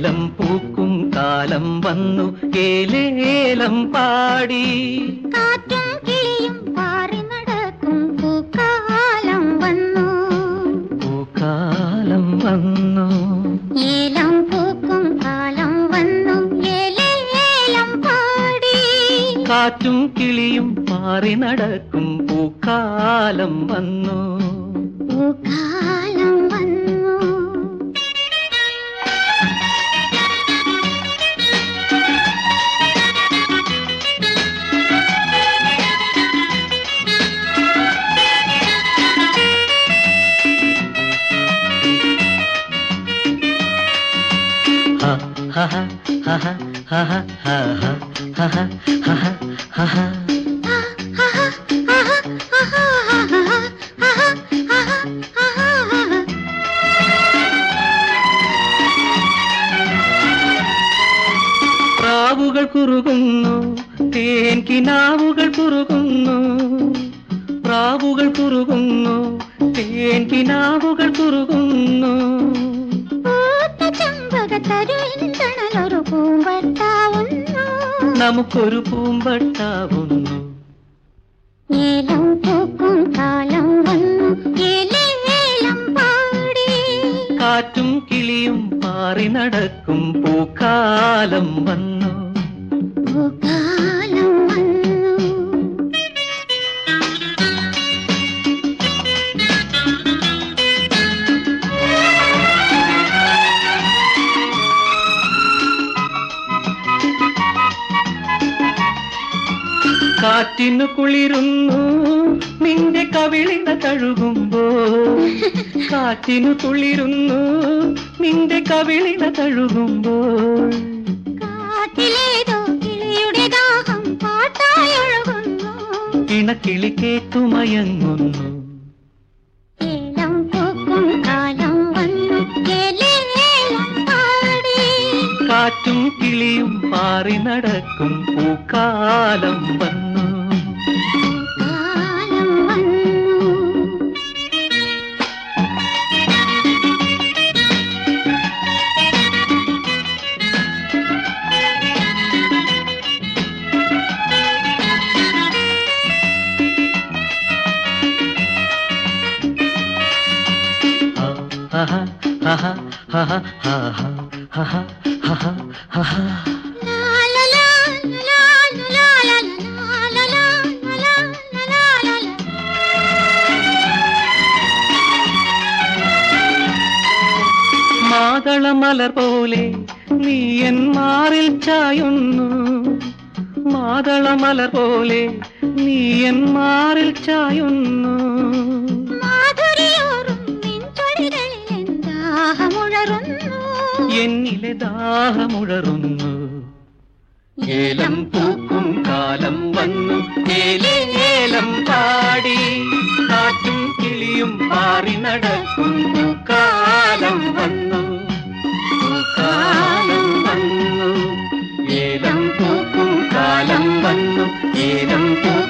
ഏലം പൂക്കും കാലം വന്നു ഏലേലം പാടി. കാറ്റും കിളിയും പാറി നടക്കും പൂക്കാലം വന്നു. പൂക്കാലം വന്നു. ഏലം പൂക്കും കാലം വന്നു ഏലേലം പാടി. കാറ്റും കിളിയും പാറി നടക്കും പൂക്കാലം വന്നു. പൂക്കാലം വന്നു. Ha ha ha ha ha ha ha ha ha ha ha ha. പ്രാവുകൾ കുറുകുന്നു തേൻകിനാവുകൾ കുറുകുന്നു. പ്രാവുകൾ കുറുകുന്നു തേൻകിനാവുകൾ കുറുകുന്നു. നമുക്കൊരു പൂമ്പട്ടാവുന്നു. ഏലം പൂക്കും കാലം വന്നു ഏലേലം പാടി. കാറ്റും കിളിയും പാറി നടക്കും പൂക്കാലം വന്നു. പൂക്കാലം വന്നു. കാറ്റിനു കുളിരുന്നു നിന്റെ കവിളിന തഴുകുമ്പോ. കാറ്റിനു കുളിരുന്നു നിന്റെ കവിളിന തഴുകുമ്പോൾ. കാറ്റിലേതോ കിളിയുടെ ദാഹം പാട്ടായി ഒഴുകുന്നു. ഇണക്കിളി കേട്ടുമയങ്ങുന്നു. ഏലം പൂക്കും കാലം വന്നു ഏലേലം പാടി. കാറ്റും കിളിയും പാറി നടക്കും പൂക്കാലം വന്നു. പൂക്കാലം വന്നു. Ha ha ha ha ha ha ha ha ha ha ha ha ha. La la la la la la la la la la. മാതളമലർ പോലെ നീ എൻ മാറിൽ ചായുന്നു. മാതളമലർ പോലെ നീ എൻ മാറിൽ ചായുന്നു. എന്നിലെ ദാഹമുഴറുന്നു. ഏലം പൂക്കും കാലം വന്നു ഏലേലം പാടി. കാറ്റും കിളിയും പാറി നടക്കും പൂക്കാലം വന്നു. പൂക്കാലം വന്നു. ഏലം പൂക്കും കാലം വന്നു ഏലം